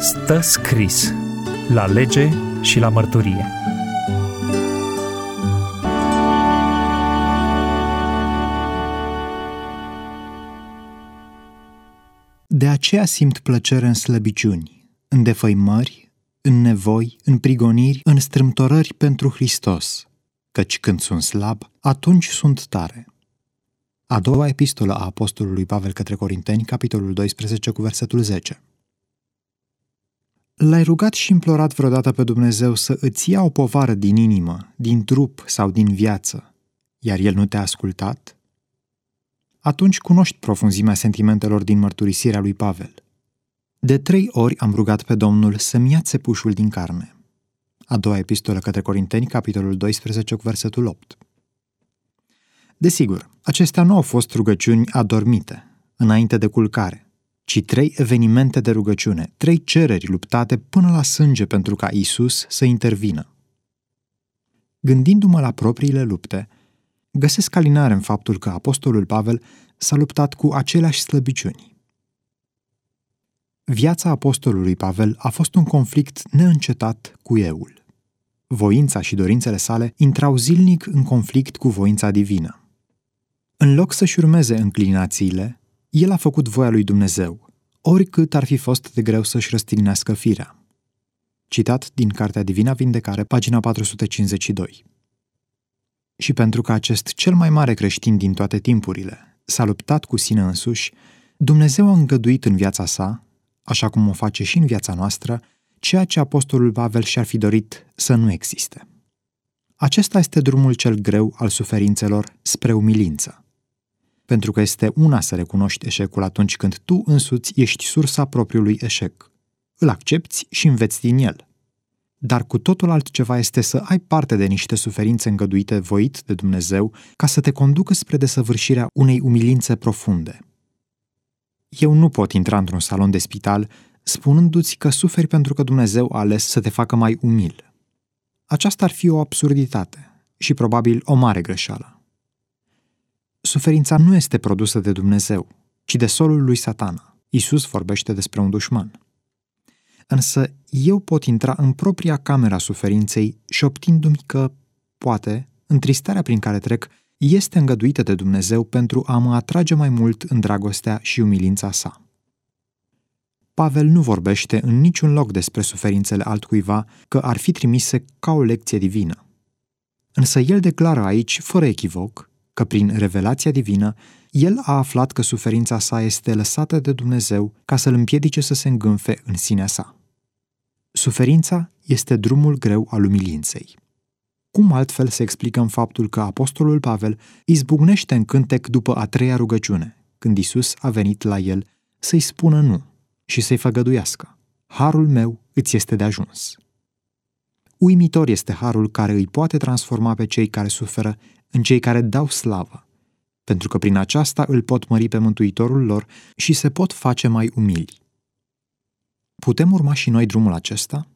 Stă scris la lege și la mărturie. De aceea simt plăcere în slăbiciuni, în defăimări, în nevoi, în prigoniri, în strâmtorări pentru Hristos, căci când sunt slab, atunci sunt tare. A doua epistolă a apostolului Pavel către Corinteni, capitolul 12, cu versetul 10. L-ai rugat și implorat vreodată pe Dumnezeu să îți ia o povară din inimă, din trup sau din viață, iar El nu te-a ascultat? Atunci cunoști profunzimea sentimentelor din mărturisirea lui Pavel. De 3 ori am rugat pe Domnul să-mi ia țepușul din carne. A doua epistolă către Corinteni, capitolul 12, cu versetul 8. Desigur, acestea nu au fost rugăciuni adormite, înainte de culcare, ci 3 evenimente de rugăciune, 3 cereri luptate până la sânge pentru ca Iisus să intervină. Gândindu-mă la propriile lupte, găsesc alinare în faptul că apostolul Pavel s-a luptat cu aceleași slăbiciuni. Viața apostolului Pavel a fost un conflict neîncetat cu euul. Voința și dorințele sale intrau zilnic în conflict cu voința divină. În loc să-și urmeze înclinațiile, el a făcut voia lui Dumnezeu, oricât ar fi fost de greu să-și răstignească firea. Citat din Cartea Divina Vindecare, pagina 452. Și pentru că acest cel mai mare creștin din toate timpurile s-a luptat cu sine însuși, Dumnezeu a îngăduit în viața sa, așa cum o face și în viața noastră, ceea ce apostolul Pavel și-ar fi dorit să nu existe. Acesta este drumul cel greu al suferințelor spre umilință. Pentru că este una să recunoști eșecul atunci când tu însuți ești sursa propriului eșec. Îl accepți și înveți din el. Dar cu totul altceva este să ai parte de niște suferințe îngăduite voit de Dumnezeu ca să te conducă spre desăvârșirea unei umilințe profunde. Eu nu pot intra într-un salon de spital spunându-ți că suferi pentru că Dumnezeu a ales să te facă mai umil. Aceasta ar fi o absurditate și probabil o mare greșeală. Suferința nu este produsă de Dumnezeu, ci de solul lui Satana. Iisus vorbește despre un dușman. Însă eu pot intra în propria cameră a suferinței șoptindu-mi că, poate, întristarea prin care trec este îngăduită de Dumnezeu pentru a mă atrage mai mult în dragostea și umilința sa. Pavel nu vorbește în niciun loc despre suferințele altcuiva că ar fi trimise ca o lecție divină. Însă el declară aici, fără echivoc, că prin revelația divină, el a aflat că suferința sa este lăsată de Dumnezeu ca să-l împiedice să se îngânfe în sinea sa. Suferința este drumul greu al umilinței. Cum altfel se explică faptul că apostolul Pavel izbucnește în cântec după a 3-a rugăciune, când Iisus a venit la el să-i spună nu și să-i făgăduiască: harul meu îți este de ajuns. Uimitor este harul care îi poate transforma pe cei care suferă în cei care dau slavă, pentru că prin aceasta îl pot mări pe Mântuitorul lor și se pot face mai umili. Putem urma și noi drumul acesta?